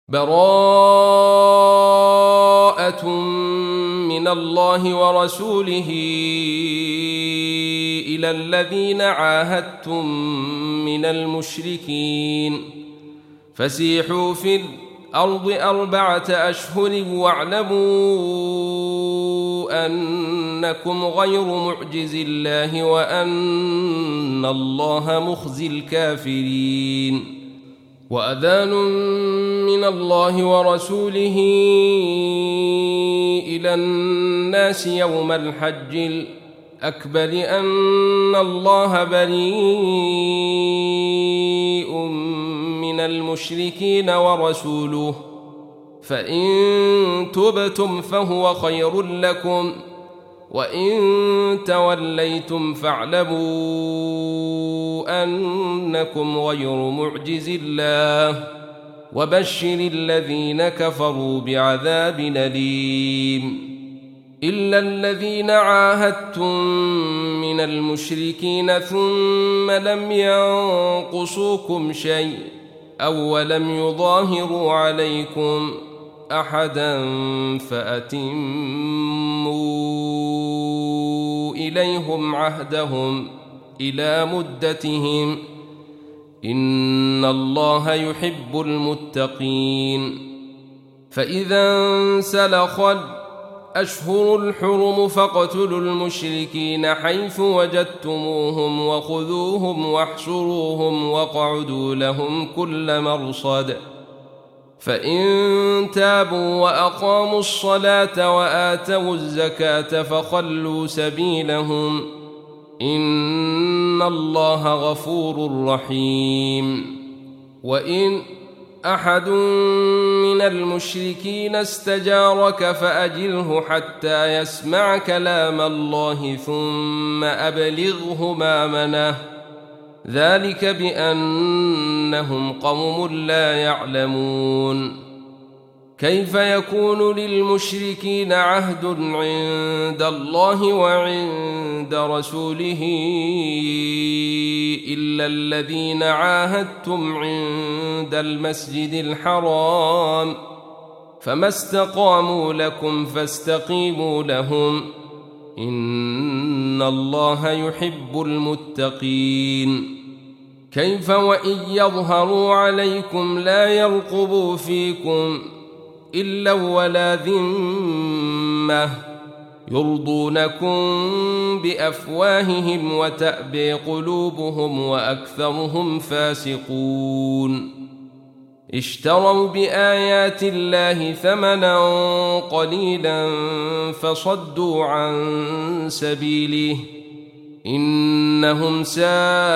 براءة من الله ورسوله إلى الذين عاهدتم من المشركين فسيحوا في الأرض 4 أشهر واعلموا أنكم غير معجز الله وأن الله مخزي الكافرين. وأذان من الله ورسوله إلى الناس يوم الحج الأكبر أن الله بريء من المشركين ورسوله فإن تبتم فهو خير لكم وإن توليتم فاعلموا أنكم غير معجز الله وبشر الذين كفروا بعذاب أليم. إلا الذين عاهدتم من المشركين ثم لم ينقصوكم شيء أو لم يظاهروا عليكم أحدا فأتموا إليهم عهدهم إلى مدتهم إن الله يحب المتقين. فإذا انسلخ الأشهر الحرم فاقتلوا المشركين حيث وجدتموهم وخذوهم واحصروهم واقعدوا لهم كل مرصد فإن تابوا وأقاموا الصلاة وآتوا الزكاة فخلوا سبيلهم إن الله غفور رحيم. وإن أحد من المشركين استجارك فأجره حتى يسمع كلام الله ثم أبلغه مأمنه ذلك بأنهم قوم لا يعلمون. كيف يكون للمشركين عهد عند الله وعند رسوله إلا الذين عاهدتم عند المسجد الحرام فما استقاموا لكم فاستقيموا لهم إن الله يحب المتقين. كيف وإن يظهروا عليكم لا يرقبوا فيكم إلا ولا ذمة يرضونكم بأفواههم وتأبي قلوبهم وأكثرهم فاسقون. اشتروا بآيات الله ثمنا قليلا فصدوا عن سبيله إنهم ساء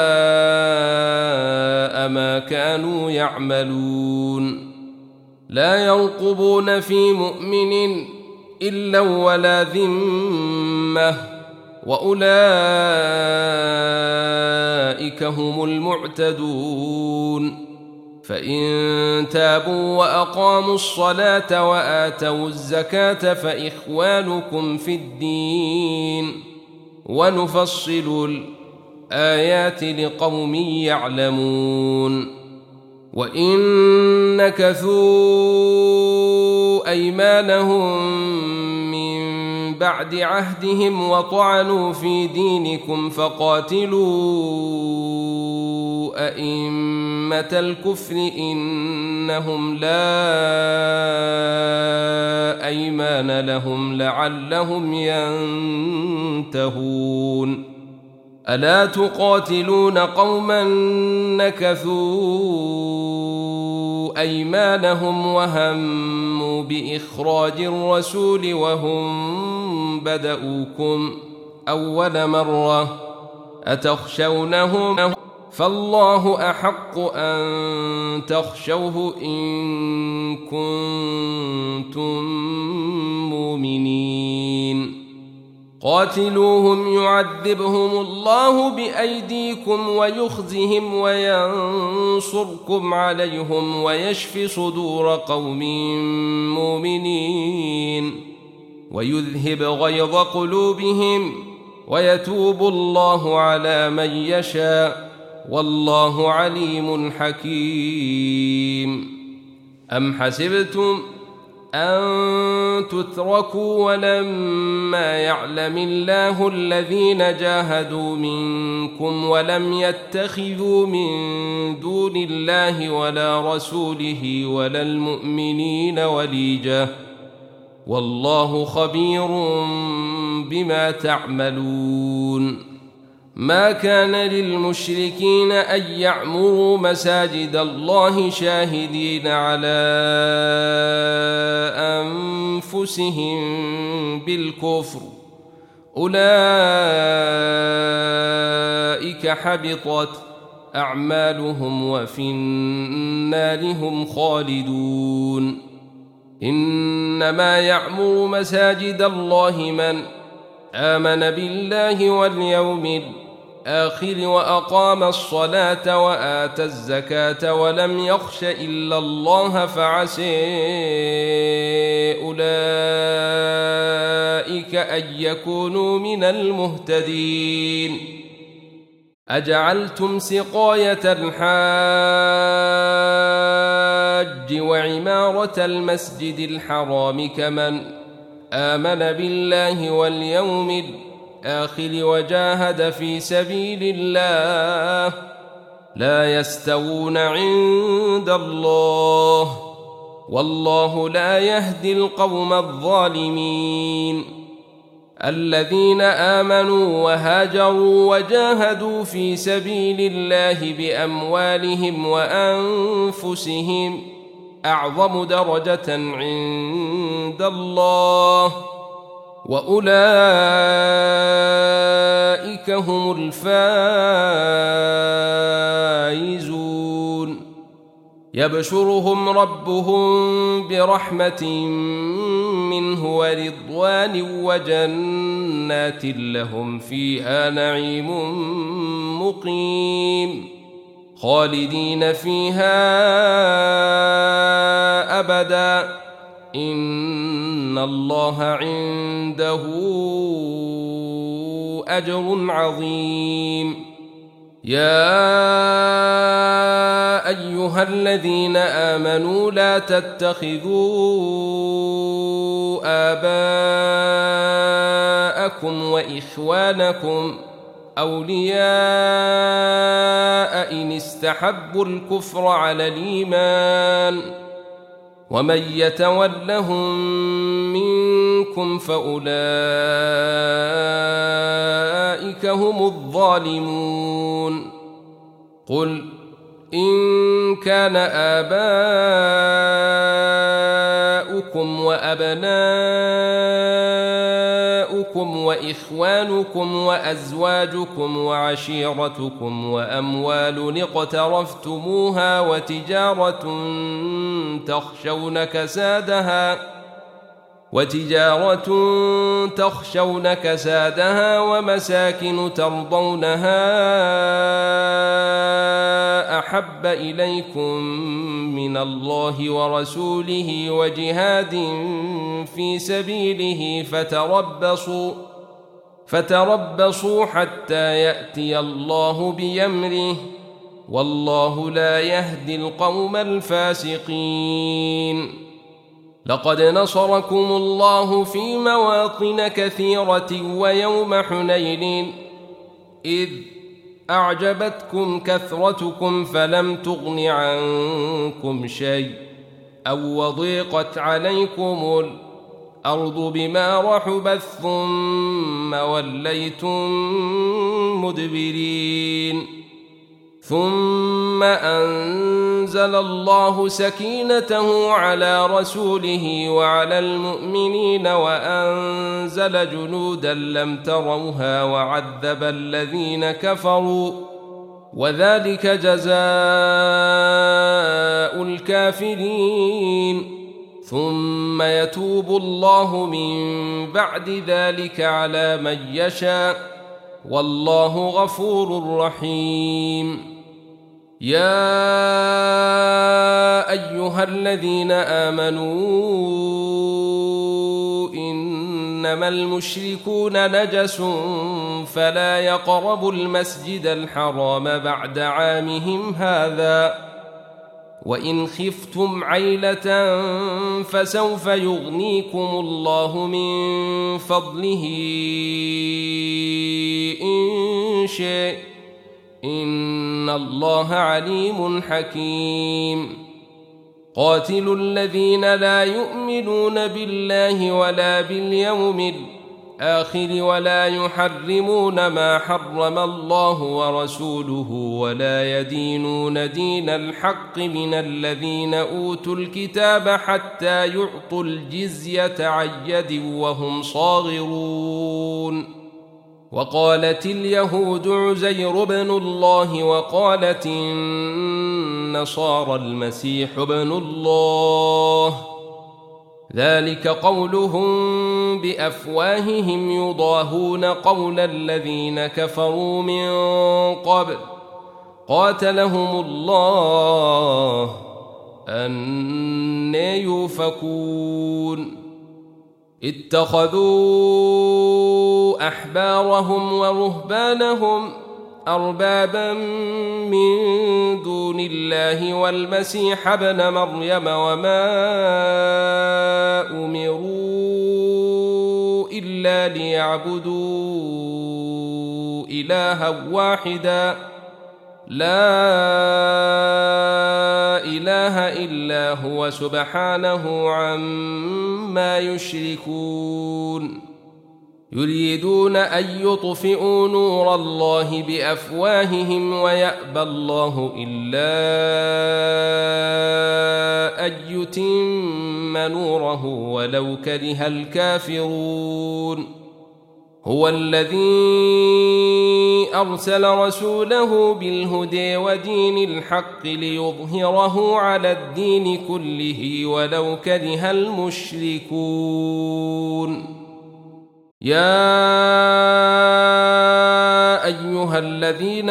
ما كانوا يعملون. لا يرقبون في مؤمن إلا ولا ذمة وأولئك هم المعتدون. فإن تابوا وأقاموا الصلاة وآتوا الزكاة فإخوانكم في الدين ونفصل الآيات لقوم يعلمون. وإن نكثوا أيمانهم من بعد عهدهم وطعنوا في دينكم فقاتلوا أئمة الكفر إنهم لا أيمان لهم لعلهم ينتهون. ألا تقاتلون قوما نكثوا أيمانهم وهموا بإخراج الرسول وهم بدؤوكم أول مرة أتخشونهم فالله أحق أن تخشوه إن كنتم مؤمنين. قاتلوهم يعذبهم الله بأيديكم ويخزهم وينصركم عليهم ويشف صدور قوم مؤمنين ويذهب غيظ قلوبهم ويتوب الله على من يشاء والله عليم حكيم. أم حسبتم أن تتركوا ولما يعلم الله الذين جاهدوا منكم ولم يتخذوا من دون الله ولا رسوله ولا المؤمنين وليجة والله خبير بما تعملون ما كان للمشركين أن يعمروا مساجد الله شاهدين على أنفسهم بالكفر أولئك حبطت أعمالهم وفي النار هم خالدون إنما يعمر مساجد الله من آمن بالله واليوم الآخر وأقام الصلاة وآتى الزكاة ولم يخش إلا الله فعسى أولئك أن يكونوا من المهتدين أجعلتم سقاية الحاج وعمارة المسجد الحرام كمن آمن بالله واليوم الآخر وجاهد في سبيل الله لا يستوون عند الله والله لا يهدي القوم الظالمين الذين آمنوا وهاجروا وجاهدوا في سبيل الله بأموالهم وأنفسهم أعظم درجة عند الله وأولئك هم الفائزون يبشرهم ربهم برحمة منه ورضوان وجنات لهم فيها نعيم مقيم خالدين فيها أبدا إن الله عنده أجر عظيم يا أيها الذين آمنوا لا تتخذوا آباءكم وإخوانكم أولياء إن استحبوا الكفر على الإيمان ومن يتولهم منكم فأولئك هم الظالمون قل إن كان آباؤكم وأبناؤكم وإخوانكم وأزواجكم وعشيرتكم وأموال اقترفتموها وتجارة تخشون كسادها ومساكن ترضونها أحب إليكم من الله ورسوله وجهاد في سبيله فتربصوا حتى يأتي الله بأمره والله لا يهدي القوم الفاسقين لقد نصركم الله في مواطن كثيرة ويوم حنين إذ أعجبتكم كثرتكم فلم تغن عنكم شيء أو وضيقت عليكم الأرض بما رحبت ثم وليتم مدبرين ثم أنزل الله سكينته على رسوله وعلى المؤمنين وأنزل جنودا لم تروها وعذب الذين كفروا وذلك جزاء الكافرين ثم يتوب الله من بعد ذلك على من يشاء والله غفور رحيم يا أيها الذين آمنوا إنما المشركون نجس فلا يقربوا المسجد الحرام بعد عامهم هذا وإن خفتم عيلة فسوف يغنيكم الله من فضله إن شاء إن الله عليم حكيم قاتلوا الذين لا يؤمنون بالله ولا باليوم الآخر ولا يحرمون ما حرم الله ورسوله ولا يدينون دين الحق من الذين أوتوا الكتاب حتى يعطوا الجزية عن يد وهم صاغرون وقالت اليهود عزير بن الله وقالت النصارى المسيح ابن الله ذلك قولهم بأفواههم يضاهون قول الذين كفروا من قبل قاتلهم الله أنى يؤفكون اتخذوا أحبارهم ورهبانهم أربابا من دون الله والمسيح ابن مريم وما أمروا إلا ليعبدوا إلها واحدا لا إله إلا هو سبحانه عما يشركون يريدون أن يطفئوا نور الله بأفواههم ويأبى الله إلا أن يتم نوره ولو كره الكافرون هو الذي أرسل رسوله بالهدى ودين الحق ليظهره على الدين كله ولو كره المشركون يا أيها الذين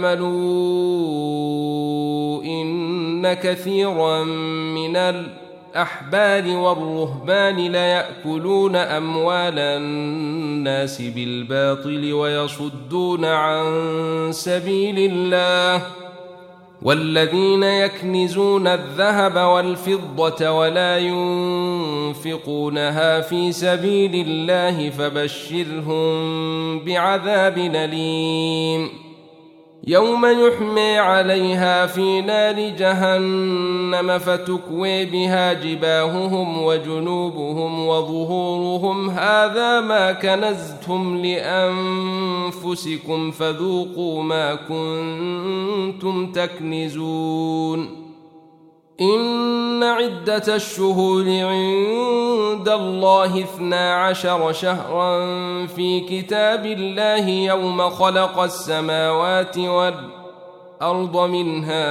آمنوا إن كثيرا من الأحبار والرهبان ليأكلون أموال الناس بالباطل ويصدون عن سبيل الله والذين يكنزون الذهب والفضة ولا ينفقونها في سبيل الله فبشرهم بعذاب أليم يوم يحمى عليها في نار جهنم فتكوي بها جباههم وجنوبهم وظهورهم هذا ما كنزتم لأنفسكم فذوقوا ما كنتم تكنزون إن عدة الشهور عند الله 12 شهرا في كتاب الله يوم خلق السماوات والأرض منها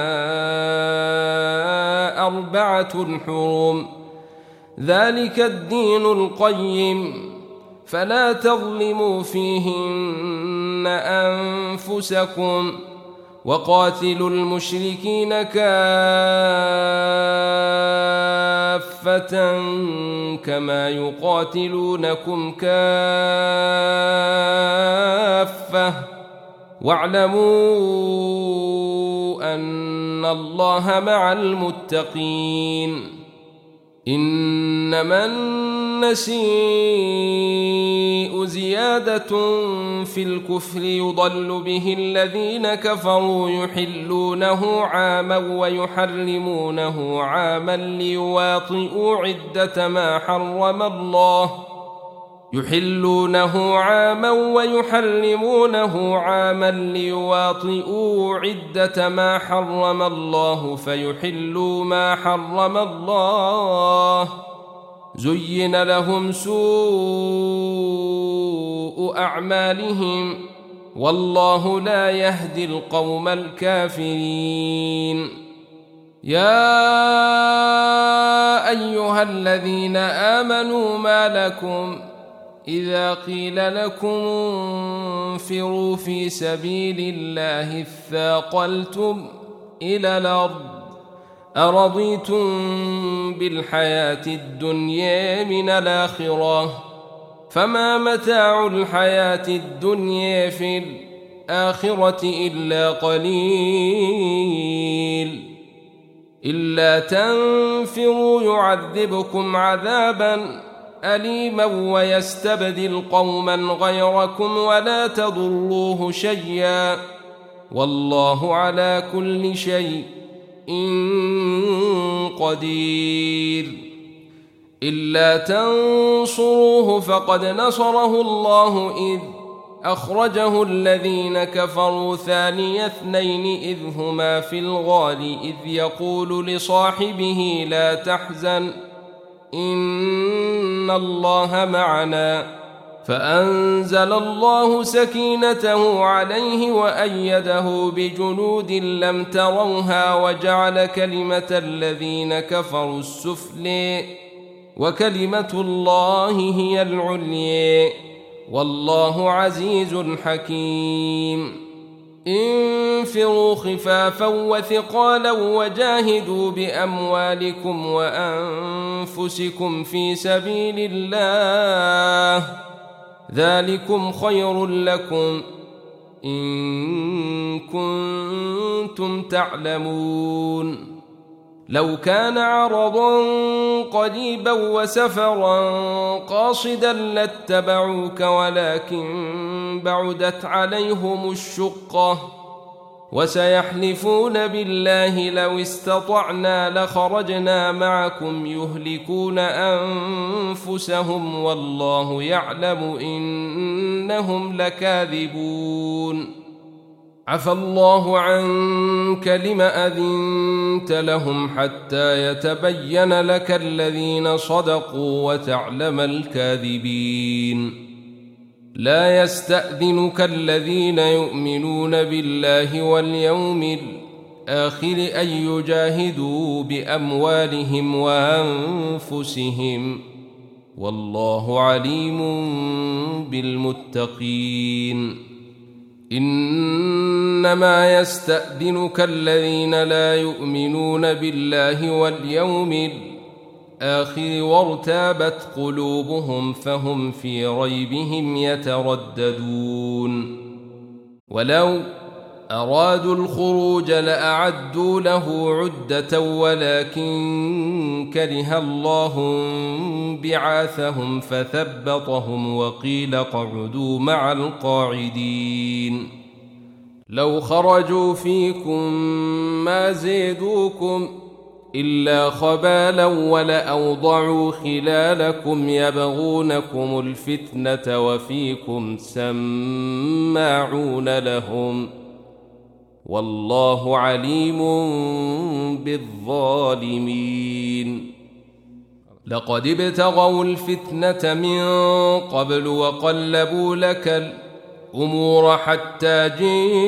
4 حرم ذلك الدين القيم فلا تظلموا فيهن أنفسكم وقاتلوا المشركين كافة كما يقاتلونكم كافة واعلموا أن الله مع المتقين إنما النسيء زيادة في الكفر يضل به الذين كفروا يحلونه عاما ويحرمونه عاما ليواطئوا عدة ما حرم الله يحلونه عاما ويحرمونه عاما ليواطئوا عدة ما حرم الله فيحلوا ما حرم الله زين لهم سوء أعمالهم والله لا يهدي القوم الكافرين يا أيها الذين آمنوا ما لكم إذا قيل لكم انفروا في سبيل الله اثاقلتم إلى الأرض أرضيتم بالحياة الدنيا من الآخرة فما متاع الحياة الدنيا في الآخرة إلا قليل إلا تنفروا يعذبكم عذابا أليما ويستبدل قوما غيركم ولا تضروه شيئا والله على كل شيء قدير. إلا تنصروه فقد نصره الله إذ أخرجه الذين كفروا ثاني اثنين إذ هما في الغار إذ يقول لصاحبه لا تحزن إن الله معنا فأنزل الله سكينته عليه وأيده بجنود لم تروها وجعل كلمة الذين كفروا السفلى وكلمة الله هي العليا والله عزيز حكيم. انفروا خفافا وثقالا وجاهدوا بأموالكم وأنفسكم في سبيل الله ذلكم خير لكم إن كنتم تعلمون. لو كان عرضا قريبا وسفرا قاصدا لاتبعوك ولكن بعدت عليهم الشقة وسيحلفون بالله لو استطعنا لخرجنا معكم يهلكون أنفسهم والله يعلم إنهم لكاذبون. عفى الله عنك لم أذنت لهم حتى يتبين لك الذين صدقوا وتعلم الكاذبين. لا يستأذنك الذين يؤمنون بالله واليوم الآخر أن يجاهدوا بأموالهم وأنفسهم والله عليم بالمتقين. إنما يستأذنك الذين لا يؤمنون بالله واليوم الآخر وارتابت قلوبهم فهم في ريبهم يترددون. ولو أرادوا الخروج لأعدوا له عدة ولكن كره الله بعاثهم فثبطهم وقيل اقعدوا مع القاعدين. لو خرجوا فيكم ما زيدوكم إلا خبالا ولأوضعوا خلالكم يبغونكم الفتنة وفيكم سماعون لهم والله عليم بالظالمين. لقد ابتغوا الفتنة من قبل وقلبوا لك الأمور حتى جاء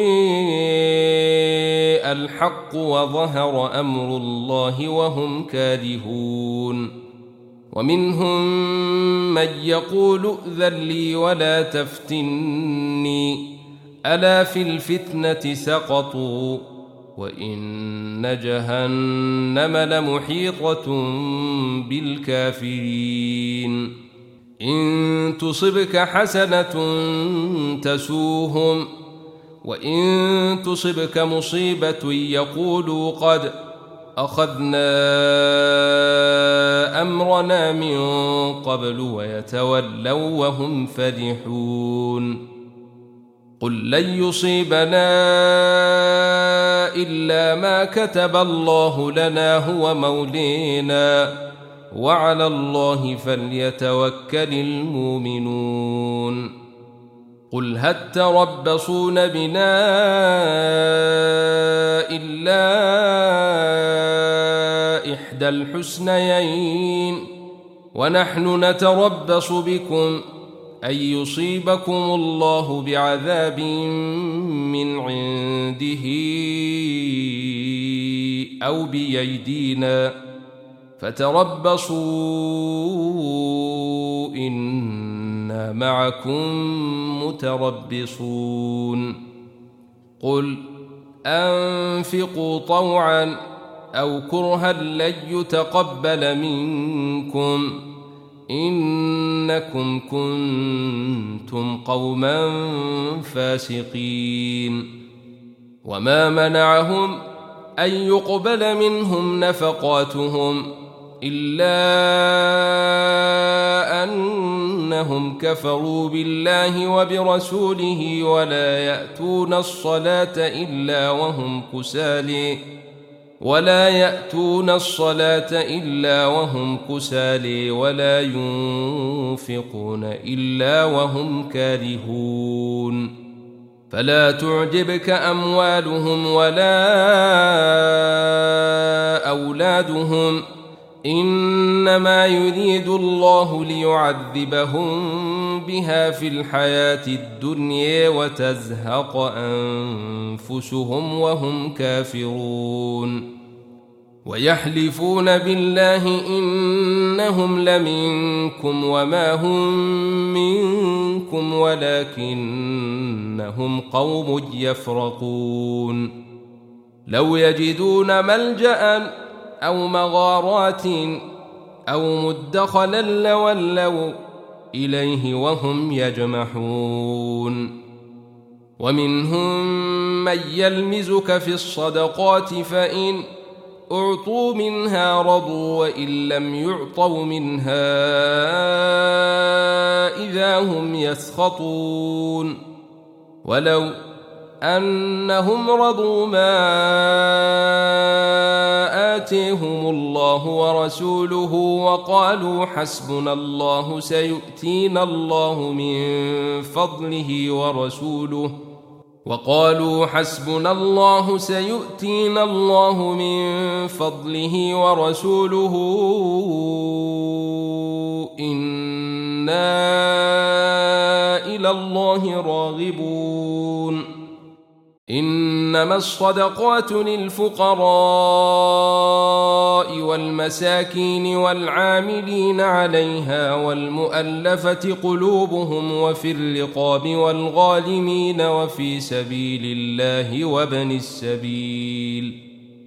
الحق وظهر أمر الله وهم كارهون. ومنهم من يقول ائذن لي ولا تفتني ألا في الفتنة سقطوا وإن جهنم لمحيطة بالكافرين. إن تصبك حسنة تسوهم وإن تصبك مصيبة يقولوا قد أخذنا أمرنا من قبل ويتولوا وهم فرحون. قل لن يصيبنا إلا ما كتب الله لنا هو مولينا وعلى الله فليتوكل المؤمنون. قل هل تربصون بنا إلا إحدى الحسنيين ونحن نتربص بكم أن يصيبكم الله بعذاب من عنده أو بأيدينا فتربصوا إنا معكم متربصون. قل أنفقوا طوعا أو كرها لن يتقبل منكم إنكم كنتم قوما فاسقين. وما منعهم أن يقبل منهم نفقاتهم إلا أنهم كفروا بالله وبرسوله ولا يأتون الصلاة إلا وهم كسالى ولا ينفقون إلا وهم كارهون فلا تعجبك أموالهم ولا أولادهم إنما يريد الله ليعذبهم بها في الحياة الدنيا وتزهق أنفسهم وهم كافرون ويحلفون بالله إنهم لمنكم وما هم منكم ولكنهم قوم يفرقون لو يجدون ملجأ أو مغارات أو مدخلا لولوا إليه وهم يجمحون ومنهم من يلمزك في الصدقات فإن أعطوا منها رضوا وإن لم يعطوا منها إذا هم يسخطون ولو أنهم رضوا ما آتيهم الله ورسوله وقالوا حسبنا الله سيؤتينا الله من فضله ورسوله إنا إلى الله راغبون إنما الصدقات للفقراء والمساكين والعاملين عليها والمؤلفة قلوبهم وفي الرقاب والغالمين وفي سبيل الله وابن السبيل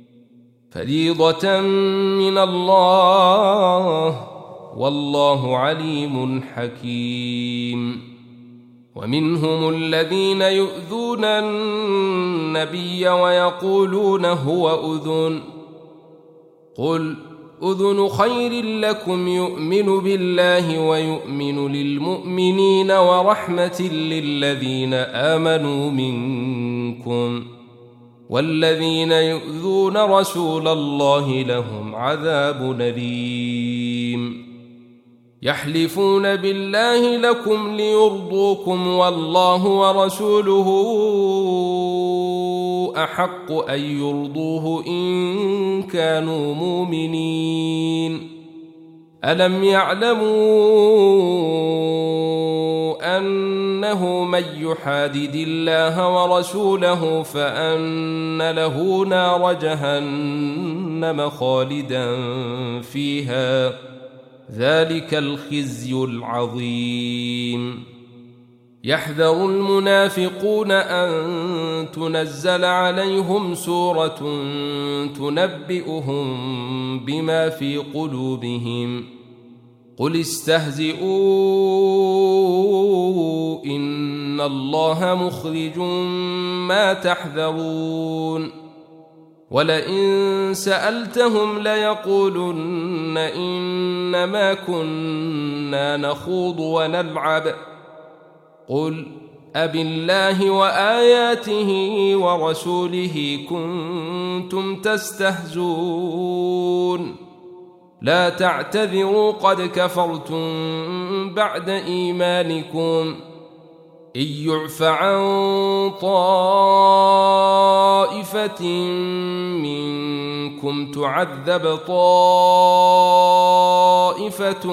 فريضة من الله والله عليم حكيم ومنهم الذين يؤذون النبي ويقولون هو أذن قل أذن خير لكم يؤمن بالله ويؤمن للمؤمنين ورحمة للذين آمنوا منكم والذين يؤذون رسول الله لهم عذاب أليم يحلفون بالله لكم ليرضوكم والله ورسوله أحق أن يرضوه إن كانوا مؤمنين ألم يعلموا أنه من يحادد الله ورسوله فأن له نار جهنم خالدا فيها ذلك الخزي العظيم يحذر المنافقون أن تنزل عليهم سورة تنبئهم بما في قلوبهم قل استهزئوا إن الله مخرج ما تحذرون ولئن سألتهم ليقولن إنما كنا نخوض ونلعب قل أبالله وآياته ورسوله كنتم تستهزون لا تعتذروا قد كفرتم بعد إيمانكم إن يعف عن طائفة منكم تعذب طائفة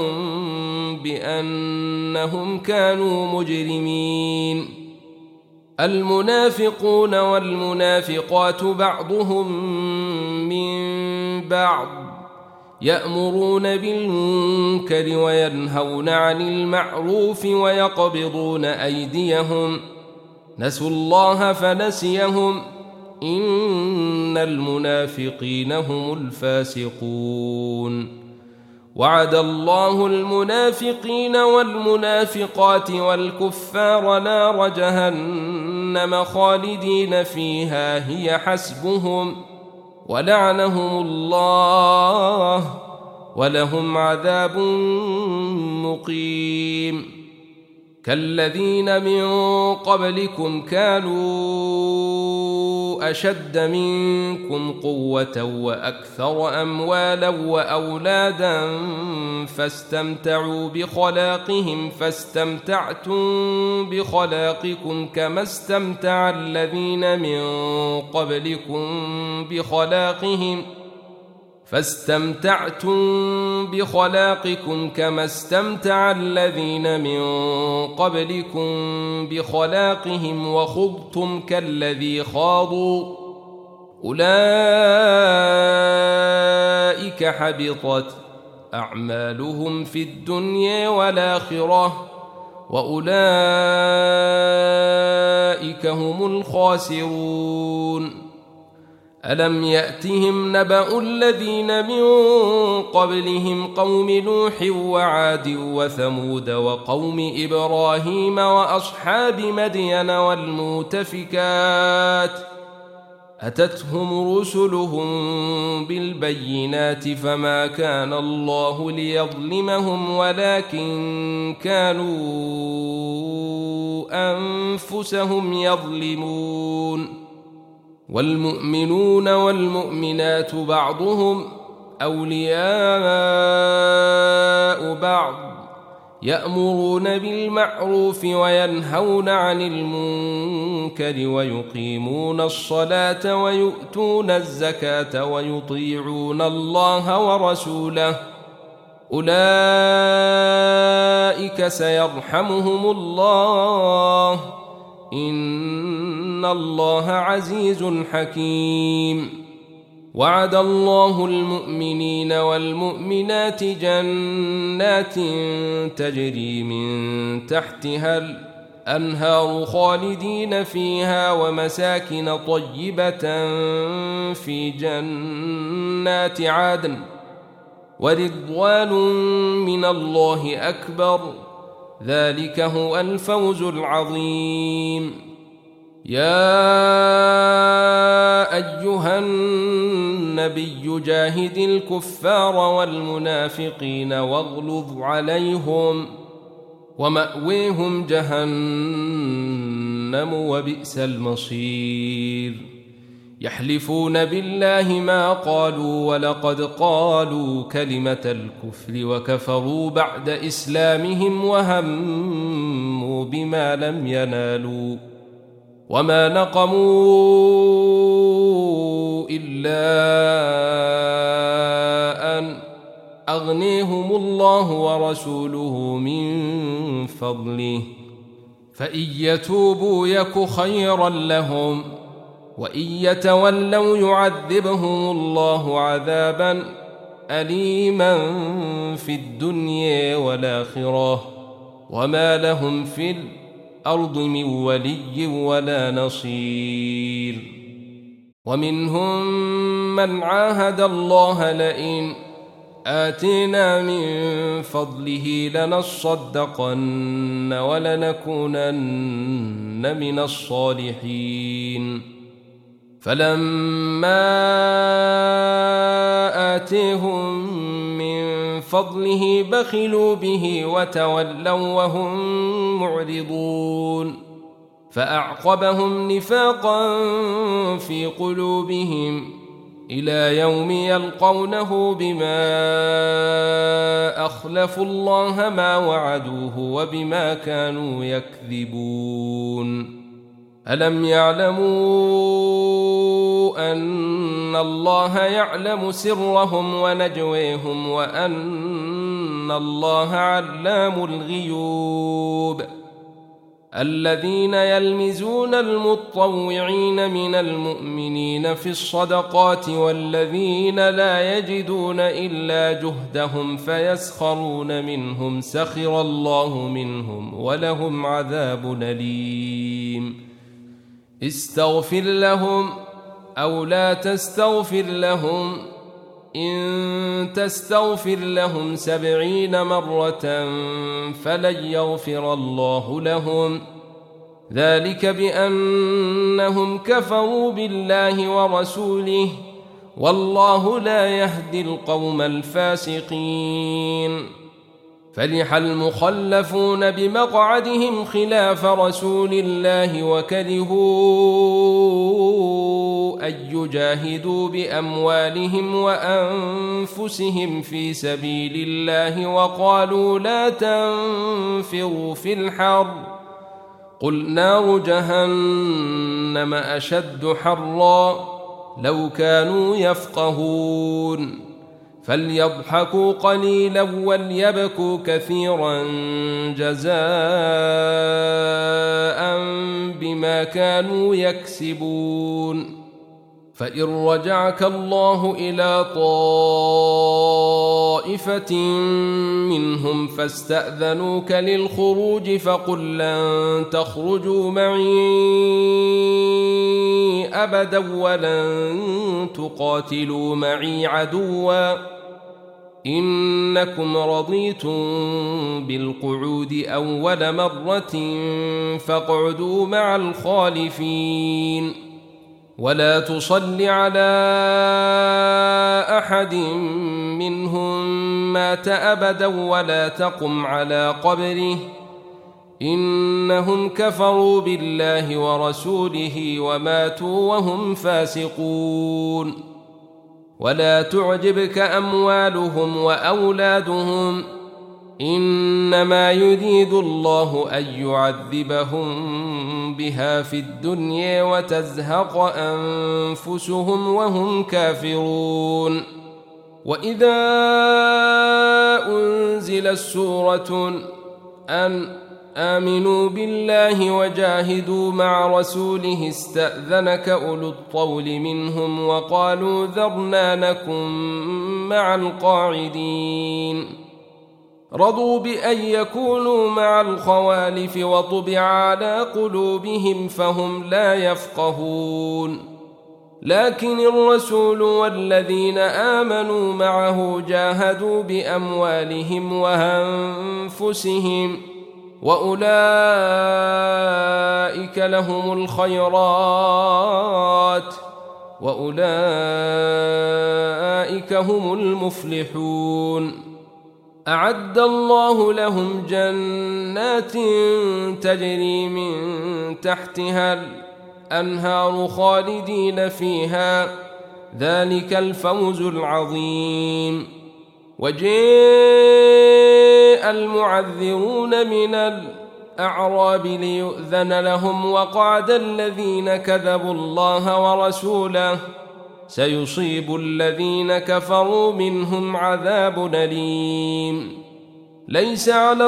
بأنهم كانوا مجرمين المنافقون والمنافقات بعضهم من بعض يأمرون بالمنكر وينهون عن المعروف ويقبضون أيديهم نسوا الله فنسيهم إن المنافقين هم الفاسقون وعد الله المنافقين والمنافقات والكفار نار جهنم خالدين فيها هي حسبهم ولعنهم الله ولهم عذاب مقيم. كالذين من قبلكم كانوا أشد منكم قوة وأكثر أموالا وأولادا فاستمتعوا بخلاقهم فاستمتعتم بخلاقكم كما استمتع الذين من قبلكم بخلاقهم كما استمتع الذين من قبلكم بخلاقهم وخضتم كالذي خاضوا أولئك حبطت أعمالهم في الدنيا والآخرة وأولئك هم الخاسرون. ألم يأتهم نبأ الذين من قبلهم قوم نوح وعاد وثمود وقوم إبراهيم وأصحاب مدين والمؤتفكات أتتهم رسلهم بالبينات فما كان الله ليظلمهم ولكن كانوا أنفسهم يظلمون. والمؤمنون والمؤمنات بعضهم أولياء بعض يأمرون بالمعروف وينهون عن المنكر ويقيمون الصلاة ويؤتون الزكاة ويطيعون الله ورسوله أولئك سيرحمهم الله إن الله عزيز حكيم. وعد الله المؤمنين والمؤمنات جنات تجري من تحتها الأنهار خالدين فيها ومساكن طيبة في جنات عدن ورضوان من الله أكبر ذلك هو الفوز العظيم. يا أيها النبي جاهد الكفار والمنافقين واغلظ عليهم ومأويهم جهنم وبئس المصير. يحلفون بالله ما قالوا ولقد قالوا كلمة الكفر وكفروا بعد إسلامهم وهموا بما لم ينالوا وما نقموا إلا أن أغنيهم الله ورسوله من فضله فإن يتوبوا يك خيرا لهم وإن يتولوا يعذبهم الله عذابا أليما في الدنيا والآخرة وما لهم في الأرض من ولي ولا نصير. ومنهم من عاهد الله لئن آتينا من فضله لنصدقن ولنكونن من الصالحين. فلما آتيهم من فضله بخلوا به وتولوا وهم معرضون فأعقبهم نفاقا في قلوبهم إلى يوم يلقونه بما أخلفوا الله ما وعدوه وبما كانوا يكذبون. ألم يعلموا أن الله يعلم سرهم ونجويهم وأن الله علام الغيوب. الذين يلمزون المطوعين من المؤمنين في الصدقات والذين لا يجدون إلا جهدهم فيسخرون منهم سخر الله منهم ولهم عذاب أليم. استغفر لهم أو لا تستغفر لهم إن تستغفر لهم 70 مرة فلن يغفر الله لهم ذلك بأنهم كفروا بالله ورسوله والله لا يهدي القوم الفاسقين. فرح المخلفون بمقعدهم خلاف رسول الله وكرهوا أن يجاهدوا بأموالهم وأنفسهم في سبيل الله وقالوا لا تنفروا في الحر قل نار جهنم أشد حرا لو كانوا يفقهون. فليضحكوا قليلا وليبكوا كثيرا جزاء بما كانوا يكسبون. فإن رجعك الله إلى طائفة منهم فاستأذنوك للخروج فقل لن تخرجوا معي أبدا ولن تقاتلوا معي عدوا إنكم رضيتم بالقعود أول مرة فاقعدوا مع الخالفين. ولا تصل على أحد منهم مات أبدا ولا تقم على قبره إنهم كفروا بالله ورسوله وماتوا وهم فاسقون. ولا تعجبك أموالهم وأولادهم إنما يريد الله أن يعذبهم بها في الدنيا وتزهق أنفسهم وهم كافرون. وإذا أنزلت سورة أن آمنوا بالله وجاهدوا مع رسوله استأذنك أولو الطول منهم وقالوا ذرنا نكن مع القاعدين. رضوا بأن يكونوا مع الخوالف وطبع على قلوبهم فهم لا يفقهون. لكن الرسول والذين آمنوا معه جاهدوا بأموالهم وأنفسهم وأولئك لهم الخيرات وأولئك هم المفلحون. أعد الله لهم جنات تجري من تحتها الأنهار خالدين فيها ذلك الفوز العظيم. وجاء المعذرون من الأعراب ليؤذن لهم وقعد الذين كذبوا الله ورسوله سيصيب الذين كفروا منهم عذاب أليم. ليس على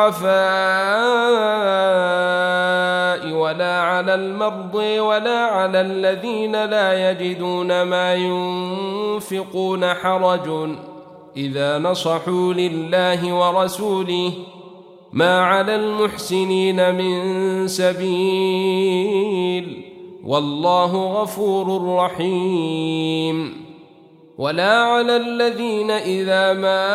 الضعفاء ولا على المرضى ولا على الذين لا يجدون ما ينفقون حرج إذا نصحوا لله ورسوله ما على المحسنين من سبيل والله غفور رحيم. ولا على الذين إذا ما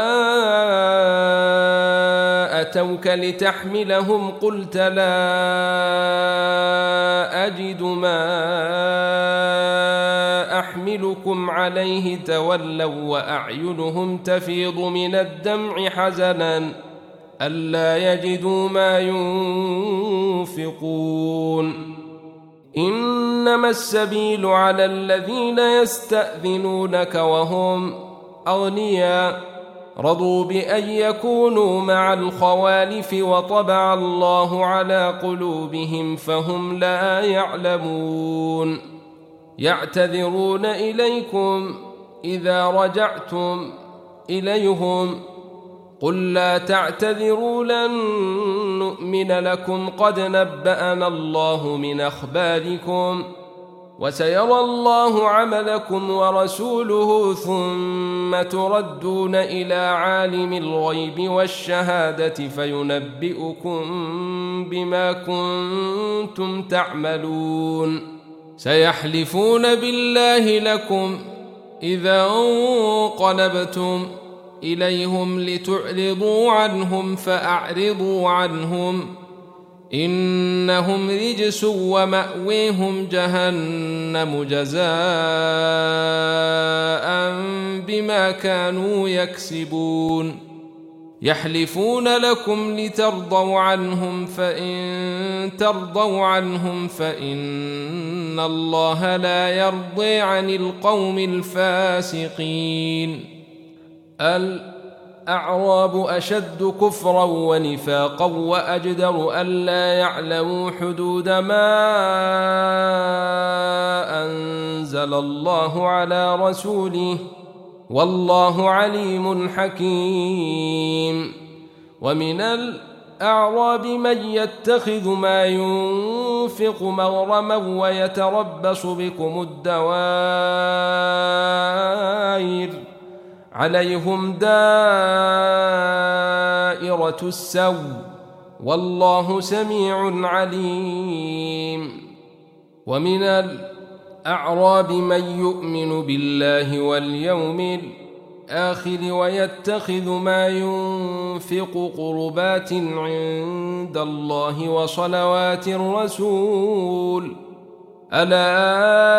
أتوك لتحملهم قلت لا أجد ما أحملكم عليه تولوا وأعينهم تفيض من الدمع حزنا ألا يجدوا ما ينفقون. إنما السبيل على الذين يستأذنونك وهم أغنياء رضوا بأن يكونوا مع الخوالف وطبع الله على قلوبهم فهم لا يعلمون. يعتذرون إليكم إذا رجعتم إليهم قل لا تعتذروا لن نؤمن لكم قد نبأنا الله من أخباركم وسيرى الله عملكم ورسوله ثم تردون إلى عالم الغيب والشهادة فينبئكم بما كنتم تعملون. سيحلفون بالله لكم إذا انقلبتم إليهم لتعرضوا عنهم فأعرضوا عنهم إنهم رجس ومأويهم جهنم جزاء بما كانوا يكسبون يحلفون لكم لترضوا عنهم فإن ترضوا عنهم فإن الله لا يرضي عن القوم الفاسقين. الأعراب أشد كفرا ونفاقا وأجدر ألا يعلموا حدود ما أنزل الله على رسوله والله عليم حكيم. ومن الأعراب من يتخذ ما ينفق مغرما ويتربص بكم الدوائر عليهم دائرة السوء والله سميع عليم. ومن الأعراب من يؤمن بالله واليوم الآخر ويتخذ ما ينفق قربات عند الله وصلوات الرسول ألا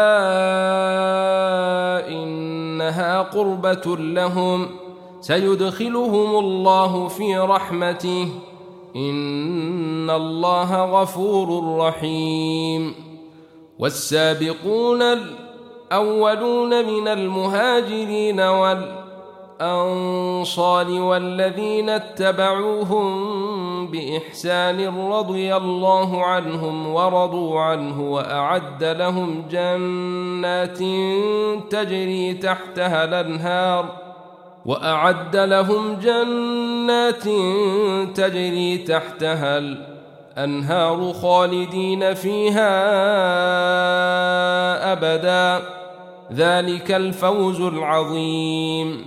إنها قربة لهم سيدخلهم الله في رحمته إن الله غفور رحيم. والسابقون الأولون من المهاجرين والأنصار والذين اتبعوهم بإحسان رضي الله عنهم ورضوا عنه وأعد لهم جنات تجري تحتها الأنهار خالدين فيها أبدا ذلك الفوز العظيم.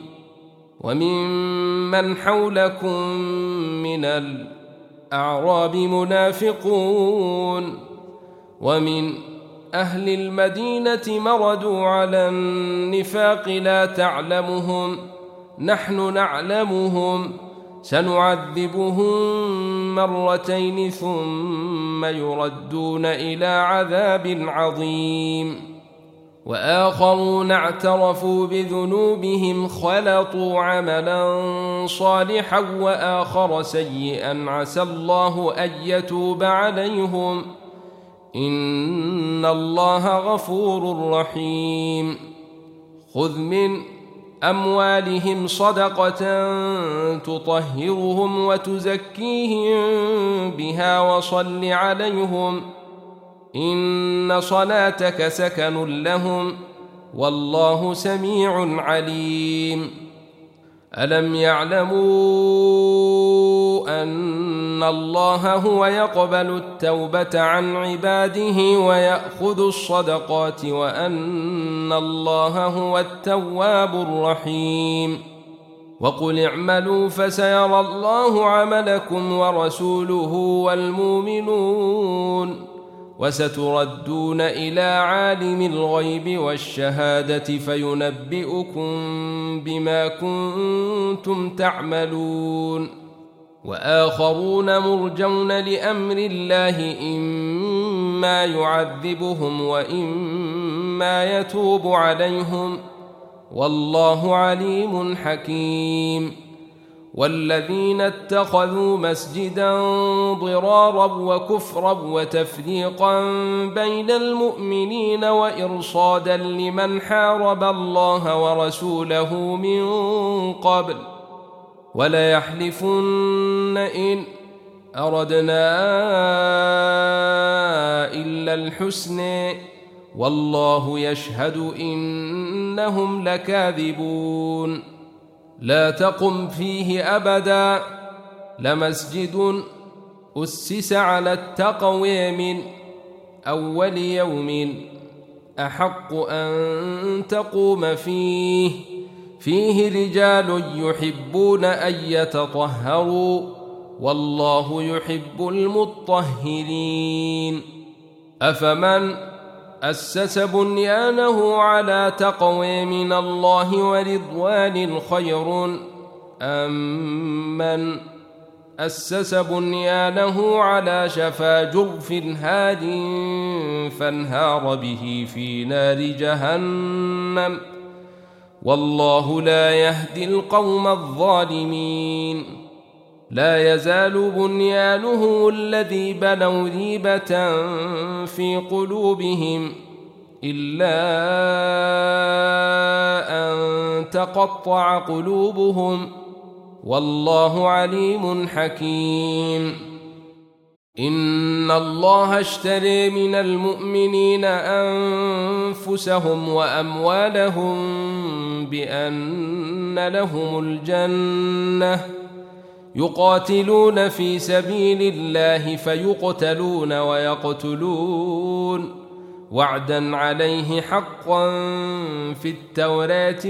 وممن حولكم من الأعراب منافقون ومن أهل المدينة مردوا على النفاق لا تعلمهم نحن نعلمهم سنعذبهم مرتين ثم يردون إلى عذاب عظيم. وآخرون اعترفوا بذنوبهم خلطوا عملا صالحا وآخر سيئا عسى الله أن يتوب عليهم إن الله غفور رحيم. خذ من أموالهم صدقة تطهرهم وتزكيهم بها وصل عليهم إن صلاتك سكن لهم والله سميع عليم. ألم يعلموا أن الله هو يقبل التوبة عن عباده ويأخذ الصدقات وأن الله هو التواب الرحيم. وقل اعملوا فسيرى الله عملكم ورسوله والمؤمنون وستردون إلى عالم الغيب والشهادة فينبئكم بما كنتم تعملون. وآخرون مرجون لأمر الله إما يعذبهم وإما يتوب عليهم والله عليم حكيم. والذين اتخذوا مسجدا ضرارا وكفرا وتفريقا بين المؤمنين وإرصادا لمن حارب الله ورسوله من قبل وليحلفن إن أردنا إلا الحسن والله يشهد إنهم لكاذبون. لا تقم فيه أبدا لمسجد أسس على التقوى من أول يوم أحق أن تقوم فيه رجال يحبون أن يتطهروا والله يحب المطهرين. أفمن أسس بنيانه على تقوى من الله ورضوان خير أم من أسس بنيانه على شفا جرف هاد فانهار به في نار جهنم والله لا يهدي القوم الظالمين لا يزال بنيانه الذي بنوا ريبة في قلوبهم إلا أن تقطع قلوبهم والله عليم حكيم إن الله اشتري من المؤمنين أنفسهم وأموالهم بأن لهم الجنة يقاتلون في سبيل الله فيقتلون ويقتلون وعدا عليه حقا في التوراة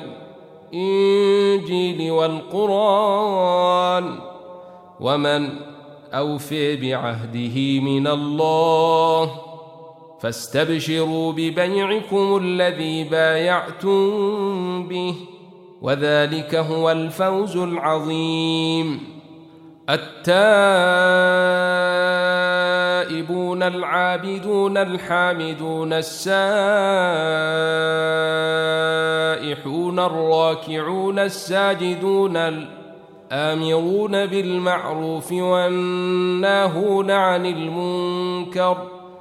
والإنجيل والقرآن ومن أوفي بعهده من الله فاستبشروا ببيعكم الذي بايعتم به وذلك هو الفوز العظيم التائبون العابدون الحامدون السائحون الراكعون الساجدون الآمرون بالمعروف والناهون عن المنكر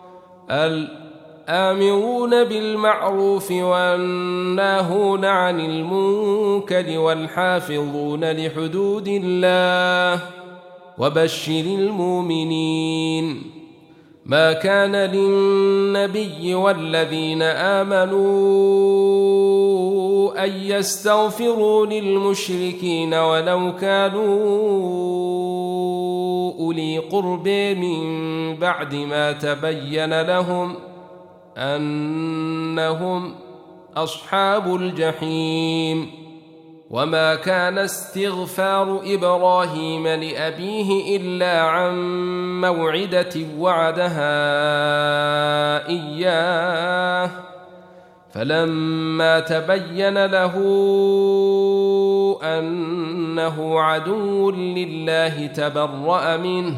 الآمرون بالمعروف والناهون عن المنكر والحافظون لحدود الله وبشر المؤمنين ما كان للنبي والذين آمنوا أن يستغفروا للمشركين ولو كانوا أولي قرب من بعد ما تبين لهم أنهم أصحاب الجحيم وما كان استغفار إبراهيم لأبيه إلا عن موعدة وعدها إياه فلما تبين له أنه عدو لله تبرأ منه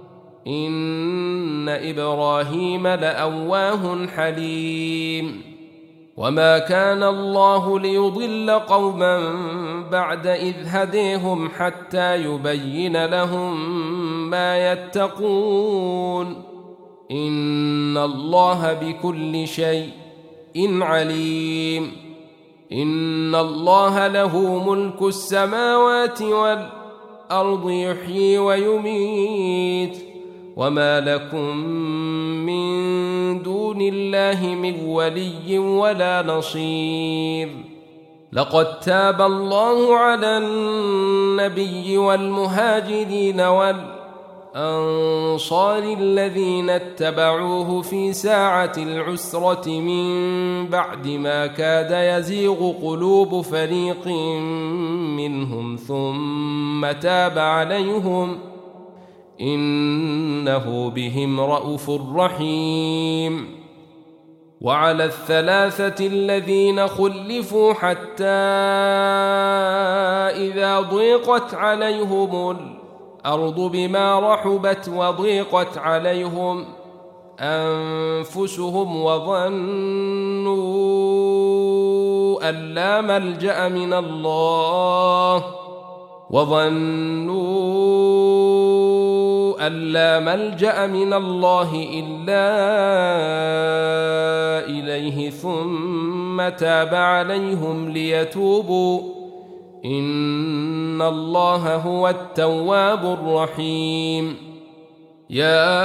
إن إبراهيم لأواه حليم وما كان الله ليضل قوما بعد إذ هديهم حتى يبين لهم ما يتقون إن الله بكل شيء عليم إن الله له ملك السماوات والأرض يحيي ويميت وما لكم من دون الله من ولي ولا نصير لقد تاب الله على النبي والمهاجرين والأنصار الذين اتبعوه في ساعة العسرة من بعد ما كاد يزيغ قلوب فريق منهم ثم تاب عليهم إنه بهم رءوف رحيم وعلى الثلاثة الذين خلفوا حتى إذا ضيقت عليهم الأرض بما رحبت وضيقت عليهم أنفسهم وظنوا أن لا ملجأ من الله إلا إليه ثم تاب عليهم ليتوبوا إن الله هو التواب الرحيم يا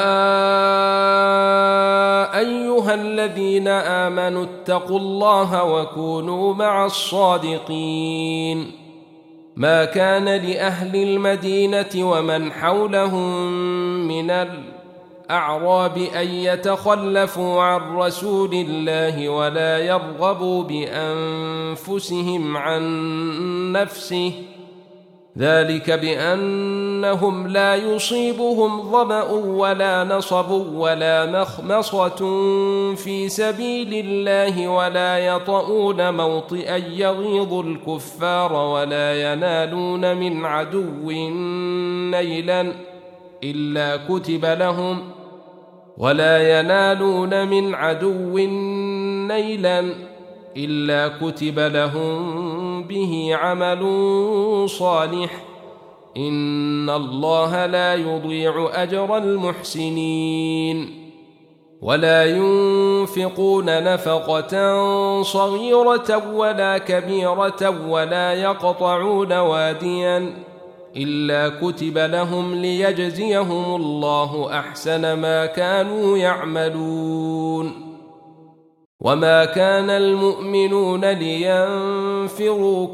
أيها الذين آمنوا اتقوا الله وكونوا مع الصادقين ما كان لأهل المدينة ومن حولهم من الأعراب أن يتخلفوا عن رسول الله ولا يرغبوا بأنفسهم عن نفسه ذلك بأنهم لا يصيبهم ظمأ ولا نصب ولا مخمصة في سبيل الله ولا يطؤون موطئا يغيظ الكفار ولا ينالون من عدو نيلا إلا كتب لهم ولا ينالون من عدو نيلا إلا كتب لهم به عمل صالح إن الله لا يضيع أجر المحسنين ولا ينفقون نفقة صغيرة ولا كبيرة ولا يقطعون واديا إلا كتب لهم ليجزيهم الله أحسن ما كانوا يعملون وما كان المؤمنون لينفروا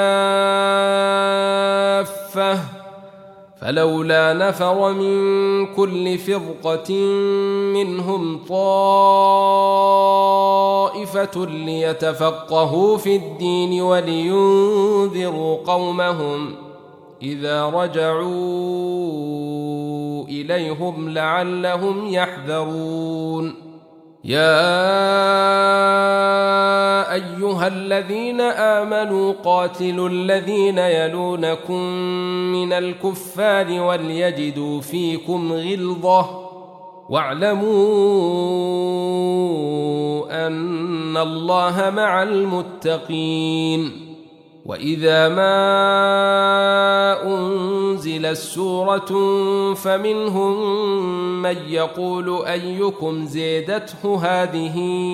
كافة فلولا نفر من كل فرقة منهم طائفة ليتفقهوا في الدين ولينذروا قومهم إذا رجعوا إليهم لعلهم يحذرون يا أيها الذين آمنوا قاتلوا الذين يلونكم من الكفار وليجدوا فيكم غلظة واعلموا أن الله مع المتقين وإذا ما أنزلت سورة فمنهم من يقول أيكم زادته هذه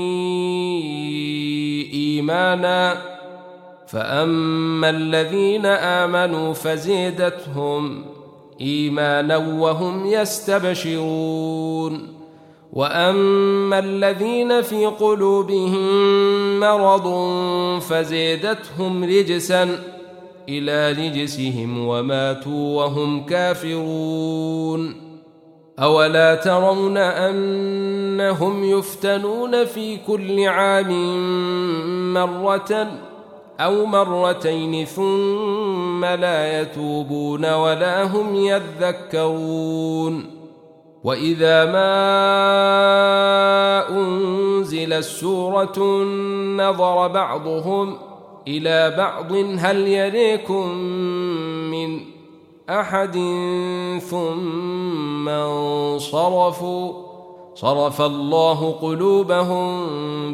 إيمانا فأما الذين آمنوا فزادتهم إيمانا وهم يستبشرون وأما الذين في قلوبهم مرض فزادتهم رجسا إلى رجسهم وماتوا وهم كافرون أولا ترون أنهم يفتنون في كل عام مرة أو مرتين ثم لا يتوبون ولا هم يذكرون وإذا ما أنزلت سورة نظر بعضهم إلى بعض هل يريكم من أحد ثم انصرفوا صرف الله قلوبهم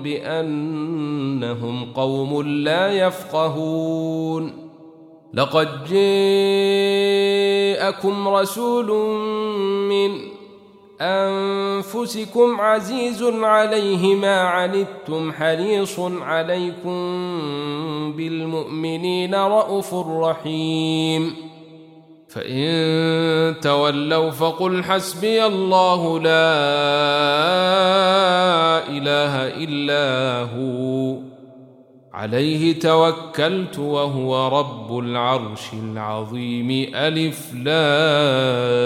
بأنهم قوم لا يفقهون لقد جاءكم رسول من أنفسكم عزيز عليه ما عنتم حريص عليكم بالمؤمنين رءوف رحيم فإن تولوا فقل حسبي الله لا إله إلا هو عليه توكلت وهو رب العرش العظيم ألف لام